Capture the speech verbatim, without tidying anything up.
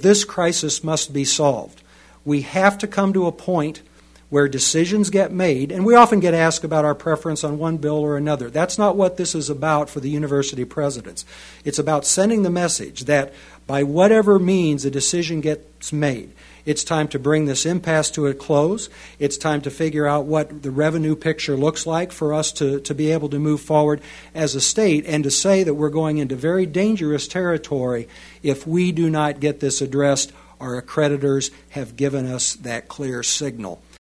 this crisis must be solved. We have to come to a point where decisions get made, and we often get asked about our preference on one bill or another. That's not what this is about for the university presidents. It's about sending the message that by whatever means a decision gets made, it's time to bring this impasse to a close. It's time to figure out what the revenue picture looks like for us to, to be able to move forward as a state, and to say that we're going into very dangerous territory if we do not get this addressed. Our accreditors have given us that clear signal.